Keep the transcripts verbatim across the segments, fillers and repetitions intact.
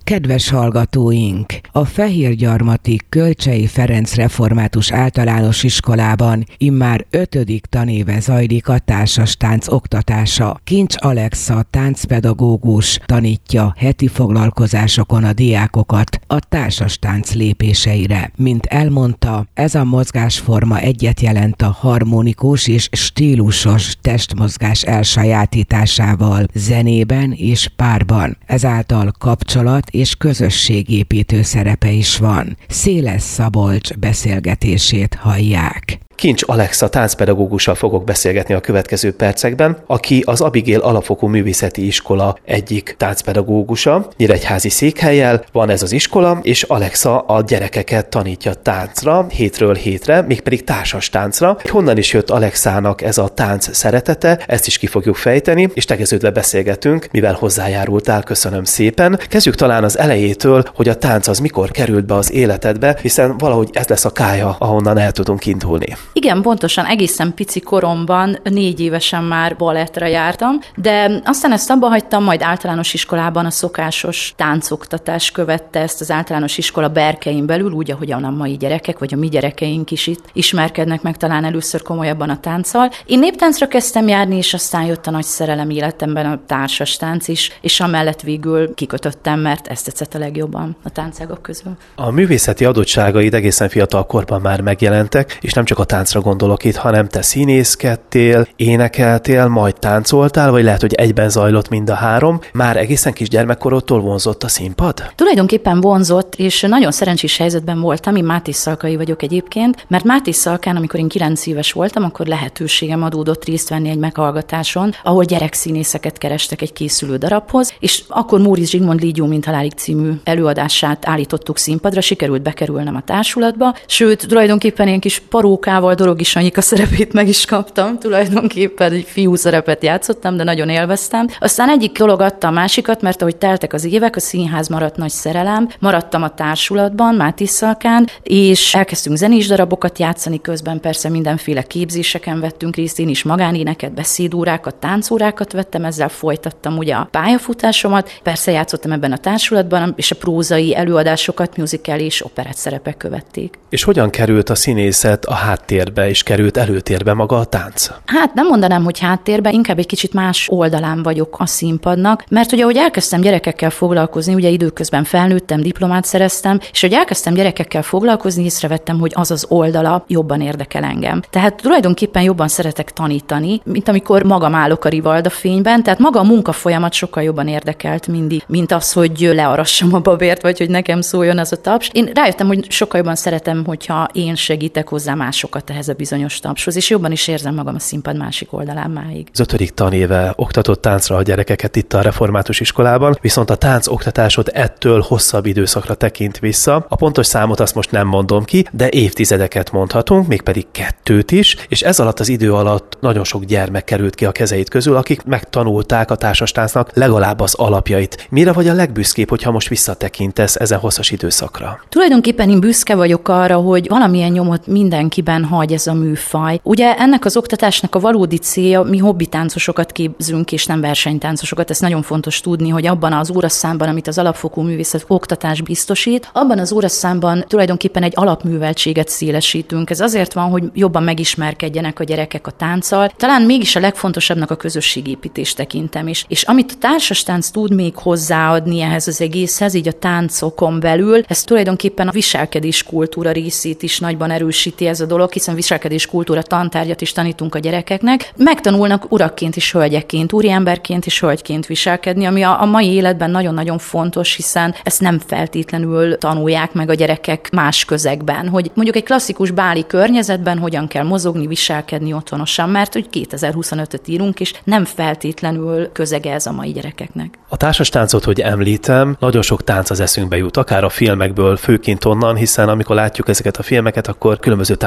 Kedves hallgatóink! A Fehérgyarmati Kölcsey Ferenc Református Általános Iskolában immár ötödik tanéve zajlik a társas tánc oktatása. Kincs Alexa táncpedagógus tanítja heti foglalkozásokon a diákokat a társas tánc lépéseire. Mint elmondta, ez a mozgásforma egyet jelent a harmonikus és stílusos testmozgás elsajátításával, zenében és párban. Ezáltal kapcsolat és közösségépítő szerepe is van. Széles Szabolcs beszélgetését hallják. Kincs Alexa táncpedagógussal fogok beszélgetni a következő percekben, aki az Abigail Alapfokú Művészeti Iskola egyik táncpedagógusa, nyíregyházi székhellyel van ez az iskola, és Alexa a gyerekeket tanítja táncra, hétről hétre, mégpedig társas táncra. Honnan is jött Alexának ez a tánc szeretete, ezt is ki fogjuk fejteni, és tegeződve beszélgetünk, mivel hozzájárultál, köszönöm szépen. Kezdjük talán az elejétől, hogy a tánc az mikor került be az életedbe, hiszen valahogy ez lesz a kályha, ahonnan el tudunk indulni. Igen, pontosan egészen pici koromban, négy évesen már balettra jártam, de aztán ezt abba hagytam, majd általános iskolában a szokásos táncoktatás követte ezt az általános iskola berkein belül, úgy, ahogyan a mai gyerekek, vagy a mi gyerekeink is itt ismerkednek meg talán először komolyabban a tánccal. Én néptáncra kezdtem járni, és aztán jött a nagy szerelem életemben a társas tánc is, és amellett végül kikötöttem, mert ezt tetszett a legjobban a táncágak közül. A művészeti adottságaid egészen fiatal korban már megjelentek, és nem csak a táncra gondolok itt, hanem te színészkedtél, énekeltél, majd táncoltál, vagy lehet, hogy egyben zajlott mind a három. Már egészen kis gyermekkorodtól vonzott a színpad? Tulajdonképpen vonzott, és nagyon szerencsés helyzetben voltam, én Mátés Szalkai vagyok egyébként, mert Mátés Szalkán, amikor én kilenc éves voltam, akkor lehetőségem adódott részt venni egy meghallgatáson, ahol gyerekszínészeket kerestek egy készülő darabhoz, és akkor Móricz Zsigmond Lígyó mint halálig című előadását állítottuk színpadra, sikerült bekerülnem a társulatba, sőt, tulajdonképpen ilyen kis parókával Dorogi Sanyika szerepét meg is kaptam, tulajdonképpen egy fiú szerepet játszottam, de nagyon élveztem. Aztán egyik dolog adta a másikat, mert ahogy teltek az évek, a színház maradt nagy szerelem, maradtam a társulatban, Mátés Szalkán, és elkezdtünk zenés darabokat játszani, közben persze mindenféle képzéseken vettünk részt, én is magánéneket, beszédórákat, táncórákat vettem, ezzel folytattam ugye a pályafutásomat, persze játszottam ebben a társulatban, és a prózai előadásokat, musical és operett szerepek követték. És hogyan került a színészet a háttérbe, és került előtérbe maga a tánc? Hát nem mondanám, hogy háttérbe, inkább egy kicsit más oldalán vagyok a színpadnak, mert ugye, ahogy elkezdtem gyerekekkel foglalkozni, ugye időközben felnőttem, diplomát szereztem, és hogy elkezdtem gyerekekkel foglalkozni, észrevettem, hogy az az oldala jobban érdekel engem. Tehát tulajdonképpen jobban szeretek tanítani, mint amikor magam állok a rivalda fényben, tehát maga a munkafolyamat sokkal jobban érdekelt mindig, mint az, hogy learassam a babért, vagy hogy nekem szóljon az a taps. Én rájöttem, hogy sokkal jobban szeretem, hogyha én segítek hozzá másokat ehhez a bizonyos tapshoz, és jobban is érzem magam a színpad másik oldalán máig. Az ötödik tanéve oktatott táncra a gyerekeket itt a Református Iskolában, viszont a tánc oktatásod ettől hosszabb időszakra tekint vissza. A pontos számot azt most nem mondom ki, de évtizedeket mondhatunk, mégpedig kettőt is, és ez alatt az idő alatt nagyon sok gyermek került ki a kezeid közül, akik megtanulták a társastáncnak legalább az alapjait. Mire vagy a legbüszkébb, hogyha most visszatekintesz ezen hosszas időszakra? Tulajdonképpen én büszke vagyok arra, hogy valamilyen nyomot mindenkiben hagy ez a műfaj. Ugye ennek az oktatásnak a valódi célja, mi hobbitáncosokat képzünk, és nem versenytáncosokat. Ez nagyon fontos tudni, hogy abban az óraszámban, amit az alapfokú művészet oktatás biztosít, abban az óraszámban tulajdonképpen egy alapműveltséget szélesítünk. Ez azért van, hogy jobban megismerkedjenek a gyerekek a tánccal. Talán mégis a legfontosabbnak a közösségépítést tekintem is. És amit a társas tánc tud még hozzáadni ehhez az egészhez, így a táncokon belül, ez tulajdonképpen a viselkedés kultúra részét is nagyban erősíti ez a dolog, hiszen viselkedés kultúra tantárgyat is tanítunk a gyerekeknek. Megtanulnak urakként és hölgyekként, úriemberként és hölgyként viselkedni, ami a, a mai életben nagyon-nagyon fontos, hiszen ezt nem feltétlenül tanulják meg a gyerekek más közegben, hogy mondjuk egy klasszikus báli környezetben hogyan kell mozogni, viselkedni otthonosan, mert hogy kétezer-huszonötöt írunk, és nem feltétlenül közege ez a mai gyerekeknek. A társas táncot, hogy említem, nagyon sok tánc az eszünkbe jut, akár a filmekből, főként onnan, hiszen amikor látjuk ezeket a filmeket, akkor különböző táncok azok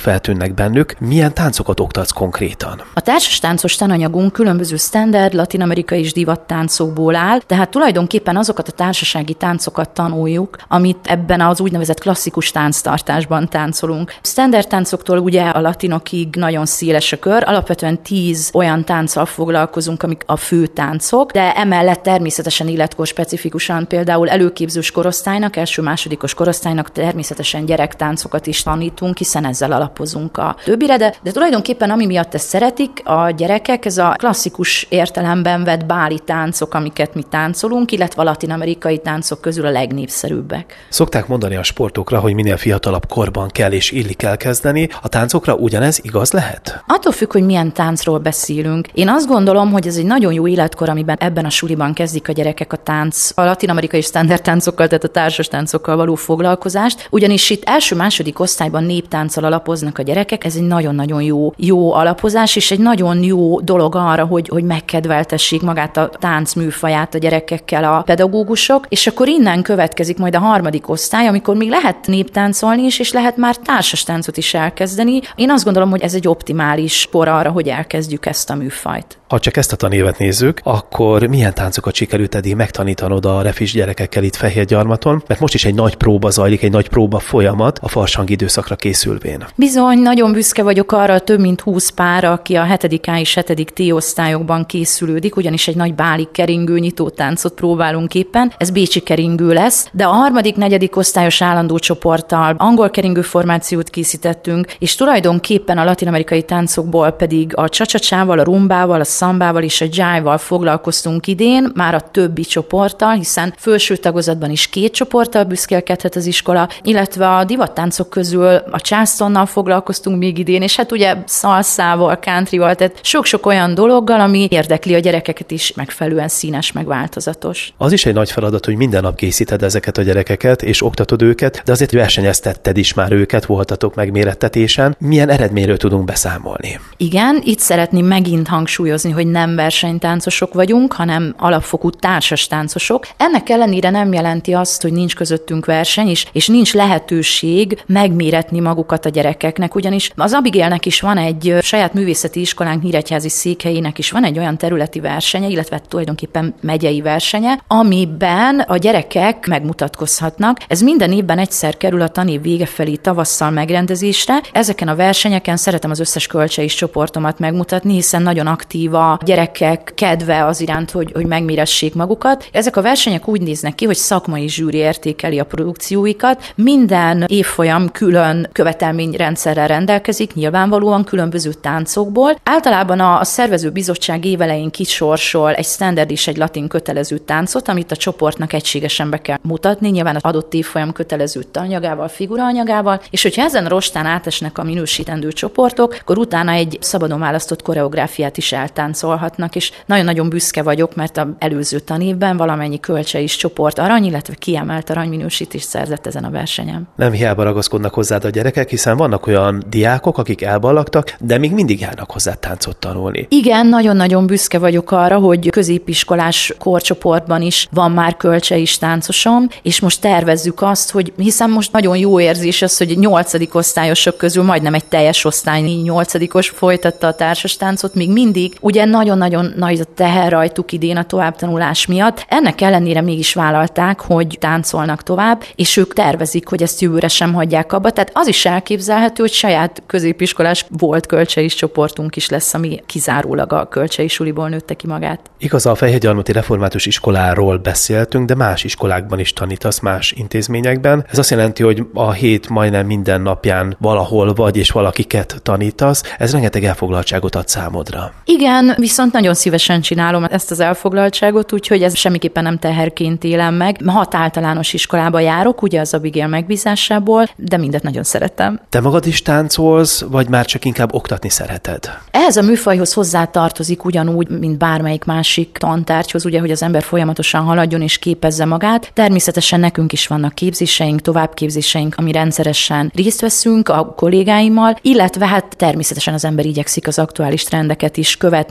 feltűnnek bennük. Milyen táncokat oktatsz konkrétan? A társas táncos tananyagunk különböző standard, latin-amerikai és divattáncokból áll, tehát tulajdonképpen azokat a társasági táncokat tanuljuk, amit ebben az úgynevezett klasszikus tánctartásban táncolunk. Standard táncoktól ugye a latinokig nagyon széles a kör, alapvetően tíz olyan tánccal foglalkozunk, amik a fő táncok, de emellett természetesen életkor specifikusan például előképzős korosztálynak, első-másodikos korosztálynak természetesen gyerektáncokat is tanítunk, hiszen ezzel alapozunk a többire, de, de tulajdonképpen ami miatt ezt szeretik a gyerekek, ez a klasszikus értelemben vett báli táncok, amiket mi táncolunk, illetve a latin-amerikai táncok közül a legnépszerűbbek. Szokták mondani a sportokra, hogy minél fiatalabb korban kell és illik elkezdeni. A táncokra ugyanez igaz lehet? Attól függ, hogy milyen táncról beszélünk. Én azt gondolom, hogy ez egy nagyon jó életkor, amiben ebben a suliban kezdik a gyerekek a tánc, a latin-amerikai standard táncokkal, tehát a társas táncokkal való foglalkozást, ugyanis itt első-második osztályban néptánccal alapoznak a gyerekek, ez egy nagyon-nagyon jó, jó alapozás, és egy nagyon jó dolog arra, hogy, hogy megkedveltessék magát a tánc műfaját a gyerekekkel a pedagógusok, és akkor innen következik majd a harmadik osztály, amikor még lehet néptáncolni is, és lehet már társas táncot is elkezdeni. Én azt gondolom, hogy ez egy optimális kor arra, hogy elkezdjük ezt a műfajt. Ha csak ezt a tanévet nézzük, akkor milyen táncokat sikerült eddig megtanítanod a refis gyerekekkel itt Fehérgyarmaton? Mert most is egy nagy próba zajlik, egy nagy próba folyamat a farsang időszakra készülvén. Bizony, nagyon büszke vagyok arra, több mint húsz pár, aki a hetedik A és hetedik T osztályokban készülődik, ugyanis egy nagy báli keringő nyitótáncot próbálunk éppen. Ez bécsi keringő lesz, de a harmadik, negyedik osztályos állandó csoporttal angol keringő formációt készítettünk, és tulajdonképpen a latin-amerikai táncokból pedig a csa-csa-csával, a rumbával, a szambával és a jive-val foglalkoztunk idén, már a többi csoporttal, hiszen felső tagozatban is két csoporttal büszkélkedhet az iskola, illetve a divattáncok közül a charlestonnal foglalkoztunk még idén, és hát ugye szalszával, countryval, tehát sok-sok olyan dologgal, ami érdekli a gyerekeket is, megfelelően színes, meg változatos. Az is egy nagy feladat, hogy minden nap készíted ezeket a gyerekeket, és oktatod őket, de azért versenyeztetted is már őket, voltatok megmérettetésen. Milyen eredményről tudunk beszámolni? Igen, itt szeretném megint hangsúlyozni, hogy nem versenytáncosok vagyunk, hanem alapfokú társas táncosok. Ennek ellenére nem jelenti azt, hogy nincs közöttünk verseny is, és nincs lehetőség megméretni magukat a gyerekeknek, ugyanis az Abigailnek is van egy saját művészeti iskolánk, Nyíregyházi székhelyének is van egy olyan területi versenye, illetve tulajdonképpen megyei versenye, amiben a gyerekek megmutatkozhatnak. Ez minden évben egyszer kerül a tanév vége felé tavasszal megrendezésre. Ezeken a versenyeken szeretem az összes kölcsei csoportomat megmutatni, hiszen nagyon aktív a gyerekek kedve az iránt, hogy, hogy megméressék magukat. Ezek a versenyek úgy néznek ki, hogy szakmai zsűri értékeli a produkcióikat. Minden évfolyam külön követelményrendszerrel rendelkezik, nyilvánvalóan különböző táncokból. Általában a, a szervező bizottság évelején kisorsol egy standard és egy latin kötelező táncot, amit a csoportnak egységesen be kell mutatni, nyilván az adott évfolyam kötelező tananyagával, figuraanyagával, és hogyha ezen a rostán átesnek a minősítendő csoportok, akkor utána egy szabadon választott koreográfiát is eltáncolhatnak, és nagyon-nagyon büszke vagyok, mert az előző tanévben valamennyi kölcsei is csoport arany, illetve kiemelt aranyminősítést szerzett ezen a versenyen. Nem hiába ragaszkodnak hozzád a gyerekek, hiszen vannak olyan diákok, akik elballagtak, de még mindig járnak hozzá táncot tanulni. Igen, nagyon-nagyon büszke vagyok arra, hogy középiskolás korcsoportban is van már kölcsei is táncosom, és most tervezzük azt, hogy hiszen most nagyon jó érzés az, hogy nyolcadik osztályosok közül majdnem egy teljes osztálynyi nyolcadikos folytatta a társas táncot, még mindig. Ugye nagyon-nagyon nagy a teher rajtuk idén a továbbtanulás miatt. Ennek ellenére mégis vállalták, hogy táncolnak tovább, és ők tervezik, hogy ezt jövőre sem hagyják abba. Tehát az is elképzelhető, hogy saját középiskolás volt kölcsei csoportunk is lesz, ami kizárólag a kölcsei suliból nőtte ki magát. Igaz, a Fehérgyarmati Református Iskoláról beszéltünk, de más iskolákban is tanítasz, más intézményekben. Ez azt jelenti, hogy a hét majdnem minden napján valahol vagy és valakiket tanítasz. Ez rengeteg elfoglaltságot ad számodra. Igen, viszont nagyon szívesen csinálom ezt az elfoglaltságot, úgyhogy ez semmiképpen nem teherként élem meg. Hat általános iskolába járok, ugye az Abigail megbízásából, de mindet nagyon szeretem. Te magad is táncolsz, vagy már csak inkább oktatni szereted? Ehhez a műfajhoz hozzá tartozik ugyanúgy, mint bármelyik másik tantárgyhoz, ugye, hogy az ember folyamatosan haladjon és képezze magát. Természetesen nekünk is vannak képzéseink, továbbképzéseink, ami rendszeresen részt veszünk a kollégáimmal, illetve hát természetesen az ember igyekszik az aktuális trendeket is követni,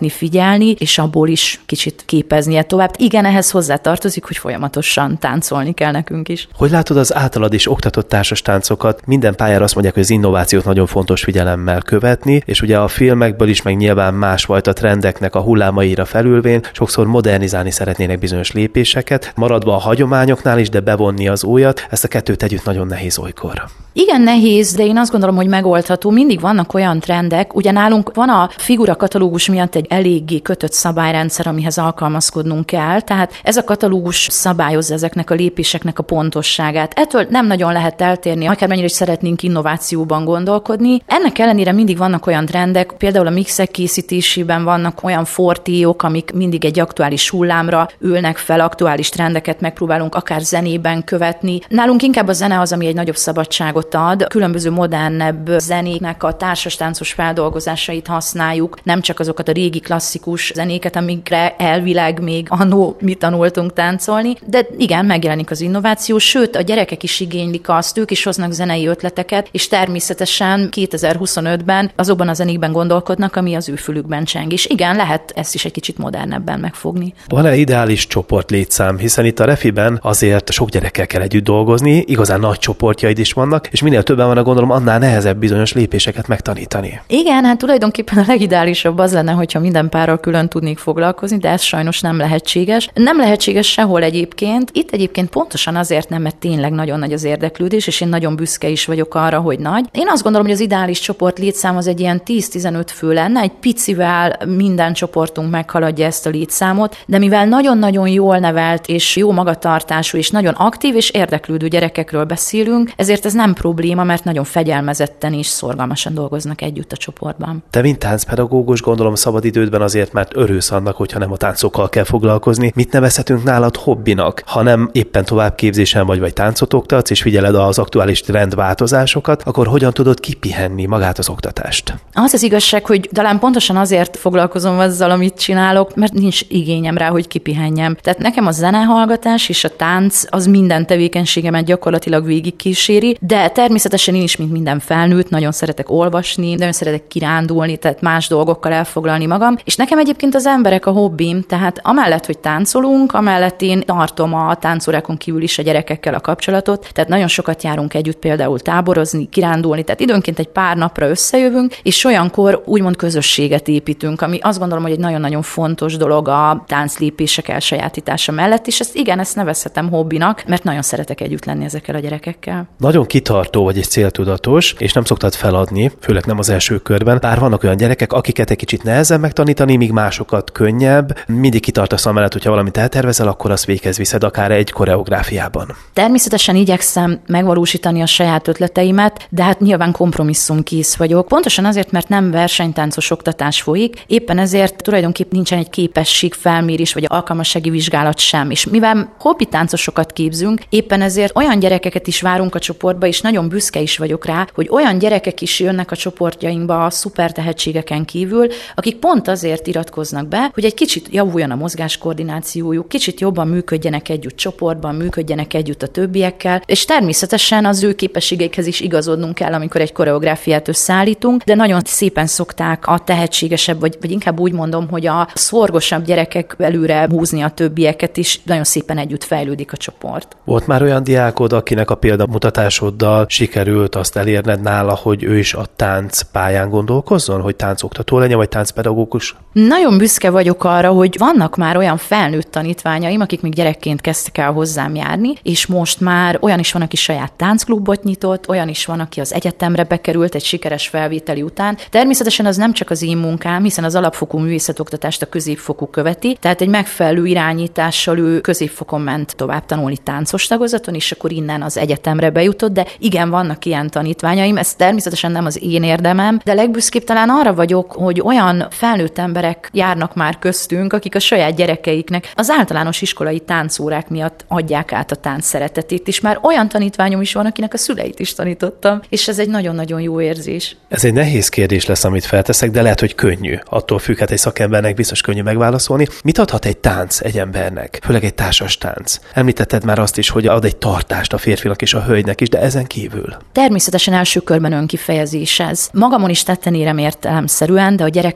hallgatni, figyelni, és abból is kicsit képeznie tovább. Igen, ehhez hozzátartozik, hogy folyamatosan táncolni kell nekünk is. Hogy látod az általad is oktatott társas táncokat? Minden pályára azt mondják, hogy az innovációt nagyon fontos figyelemmel követni, és ugye a filmekből is, meg nyilván másfajta trendeknek a hullámaira felülvén sokszor modernizálni szeretnének bizonyos lépéseket, maradva a hagyományoknál is, de bevonni az újat. Ezt a kettőt együtt nagyon nehéz olykor. Igen, nehéz, de én azt gondolom, hogy megoldható. Mindig vannak olyan trendek, ugye nálunk van a figurakatalógus miatt egy eléggé kötött szabályrendszer, amihez alkalmazkodnunk kell, tehát ez a katalógus szabályozza ezeknek a lépéseknek a pontosságát. Ettől nem nagyon lehet eltérni, akármennyire is szeretnénk innovációban gondolkodni. Ennek ellenére mindig vannak olyan trendek, például a mixek készítésében vannak olyan fortéok, amik mindig egy aktuális hullámra ülnek fel, aktuális trendeket megpróbálunk akár zenében követni. Nálunk inkább a zene az, ami egy nagyobb szabadságot ad. Különböző modernebb zenéknek a társastáncos feldolgozásait használjuk, nem csak azokat a régi klasszikus zenéket, amikre elvileg még annó mi tanultunk táncolni, de igen, megjelenik az innováció, sőt, a gyerekek is igénylik azt, ők is hoznak zenei ötleteket, és természetesen kétezer-huszonötben azokban a zenékben gondolkodnak, ami az ő fülükben cseng. És igen, lehet ezt is egy kicsit modernebben megfogni. Van-e ideális csoport létszám, hiszen itt a Refiben azért sok gyerekkel kell együtt dolgozni, igazán nagy csoportjaid is vannak, és minél többen van, gondolom, annál nehezebb bizonyos lépéseket megtanítani. Igen, hát tulajdonképpen a legideálisabb az lenne, hogyha minden párral külön tudnék foglalkozni, de ez sajnos nem lehetséges. Nem lehetséges sehol egyébként. Itt egyébként pontosan azért nem, mert tényleg nagyon nagy az érdeklődés, és én nagyon büszke is vagyok arra, hogy nagy. Én azt gondolom, hogy az ideális csoport létszám az egy ilyen tíz-tizenöt fő lenne, egy picivel minden csoportunk meghaladja ezt a létszámot, de mivel nagyon-nagyon jól nevelt és jó magatartású és nagyon aktív és érdeklődő gyerekekről beszélünk, ezért ez nem probléma, mert nagyon fegyelmezetten és szorgalmasan dolgoznak együtt a csoportban. Te, mint táncpedagógus, gondolom szabadidődben azért, mert örülsz annak, hogyha nem a táncokkal kell foglalkozni. Mit nevezhetünk nálad hobbinak? Ha nem éppen továbbképzésen vagy, vagy táncot oktatsz, és figyeled az aktuális trendváltozásokat, akkor hogyan tudod kipihenni magát az oktatást? Az az igazság, hogy talán pontosan azért foglalkozom azzal, amit csinálok, mert nincs igényem rá, hogy kipihenjem. Tehát nekem a zenehallgatás és a tánc az minden tevékenységemet gyakorlatilag végigkíséri, de természetesen én is, mint minden felnőtt, nagyon szeretek olvasni, nagyon szeretek kirándulni, tehát más dolgokkal elfoglalni magam, és nekem egyébként az emberek a hobbim, tehát amellett, hogy táncolunk, amellett én tartom a táncórákon kívül is a gyerekekkel a kapcsolatot, tehát nagyon sokat járunk együtt például táborozni, kirándulni, tehát időnként egy pár napra összejövünk, és olyankor úgymond közösséget építünk, ami azt gondolom, hogy egy nagyon-nagyon fontos dolog a tánclépések elsajátítása mellett, és ezt igen, ezt nevezhetem hobbinak, mert nagyon szeretek együtt lenni ezekkel a gyerekekkel. Nagyon kitartó vagy és céltudatos, és nem szoktad feladni, főleg nem az első körben. Bár vannak olyan gyerekek, akiket egy kicsit nehezebb megtanítani, míg másokat könnyebb. Mindig kitartasz amellett, hogyha valamit eltervezel, akkor azt véghez viszed akár egy koreográfiában. Természetesen igyekszem megvalósítani a saját ötleteimet, de hát nyilván kompromisszumkész vagyok. Pontosan azért, mert nem versenytáncos oktatás folyik, éppen ezért tulajdonképpen nincsen egy képességfelmérés vagy alkalmassági vizsgálat sem. És mivel hobbitáncosokat képzünk, éppen ezért olyan gyerekeket is várunk a csoportba, és nagyon büszke is vagyok rá, hogy olyan gyerekek is jönnek a csoportjainkba a szuper tehetségeken kívül, akik pont azért iratkoznak be, hogy egy kicsit javuljon a mozgáskoordinációjuk, kicsit jobban működjenek együtt csoportban, működjenek együtt a többiekkel, és természetesen az ő képességeikhez is igazodnunk kell, amikor egy koreográfiát összeállítunk, de nagyon szépen szokták a tehetségesebb, vagy, vagy inkább úgy mondom, hogy a szorgosabb gyerekek előre húzni a többieket is, nagyon szépen együtt fejlődik a csoport. Volt már olyan diákod, akinek a példamutatásoddal sikerült azt elérned nála, hogy ő is a tánc pályán gondolkozzon, hogy táncoktató legyen, vagy táncpedagógus? Nagyon büszke vagyok arra, hogy vannak már olyan felnőtt tanítványaim, akik még gyerekként kezdtek el hozzám járni, és most már olyan is van, aki saját táncklubot nyitott, olyan is van, aki az egyetemre bekerült egy sikeres felvételi után. Természetesen az nem csak az én munkám, hiszen az alapfokú művészetoktatást a középfokú követi, tehát egy megfelelő irányítással ő középfokon ment tovább tanulni táncos tagozaton, és akkor innen az egyetemre bejutott, de igen, vannak ilyen tanítványaim, ez természetesen nem az én érdemem, de legbüszkébb talán arra vagyok, hogy olyan felnőtt emberek járnak már köztünk, akik a saját gyerekeiknek az általános iskolai táncórák miatt adják át a tánc szeretetét, és már olyan tanítványom is van, akinek a szüleit is tanítottam, és ez egy nagyon-nagyon jó érzés. Ez egy nehéz kérdés lesz, amit felteszek, de lehet, hogy könnyű. Attól függ, hát egy szakembernek biztos könnyű megválaszolni. Mit adhat egy tánc egy embernek, főleg egy társas tánc? Említetted már azt is, hogy ad egy tartást a férfinak és a hölgynek is, de ezen kívül. Természetesen első körben önkifejezés ez. Magamon is tetten érem értelemszerűen, de a gyerekeken nagyon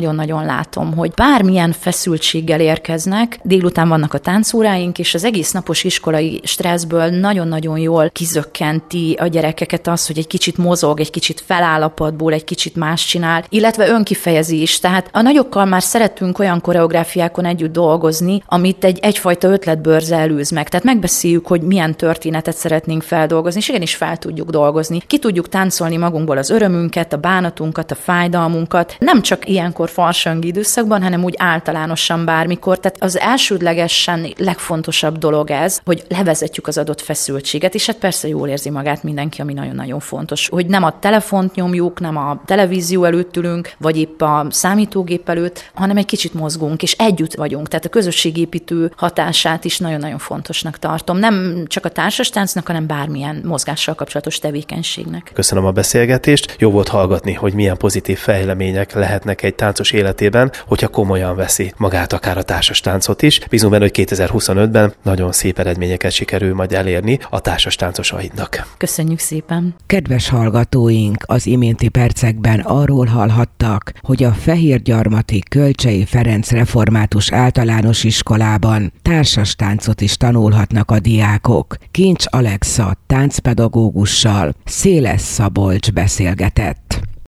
nagyon-nagyon látom, hogy bármilyen feszültséggel érkeznek, délután vannak a táncóráink, és az egész napos iskolai stresszből nagyon-nagyon jól kizökkenti a gyerekeket az, hogy egy kicsit mozog, egy kicsit feláll a padból, egy kicsit más csinál, illetve önkifejezi is. Tehát a nagyokkal már szeretünk olyan koreográfiákon együtt dolgozni, amit egy egyfajta ötletbörze előz meg. Tehát megbeszéljük, hogy milyen történetet szeretnénk feldolgozni, és igenis fel tudjuk dolgozni. Ki tudjuk táncolni magunkból az örömünket, a bánatunkat, a fájdalmunkat, nem csak ilyenkor farsangi időszakban, hanem úgy általánosan bármikor. Tehát az elsődlegesen legfontosabb dolog ez, hogy levezetjük az adott feszültséget, és hát persze jól érzi magát mindenki, ami nagyon-nagyon fontos. Hogy nem a telefont nyomjuk, nem a televízió előtt ülünk, vagy épp a számítógép előtt, hanem egy kicsit mozgunk, és együtt vagyunk. Tehát a közösségépítő hatását is nagyon-nagyon fontosnak tartom. Nem csak a társastáncnak, hanem bármilyen mozgással kapcsolatos tevékenységnek. Köszönöm a beszélgetést. Jó volt hallgatni, hogy milyen pozitív fejlemények lehetnek egy táncos életében, hogyha komolyan veszi magát akár a társas táncot is. Bízunk benne, hogy kétezer-huszonötben nagyon szép eredményeket sikerül majd elérni a társas táncosaidnak. Köszönjük szépen! Kedves hallgatóink, az iménti percekben arról hallhattak, hogy a Fehérgyarmati Kölcsey Ferenc Református Általános Iskolában társas táncot is tanulhatnak a diákok. Kincs Alexa táncpedagógussal Széles Szabolcs beszélgetett.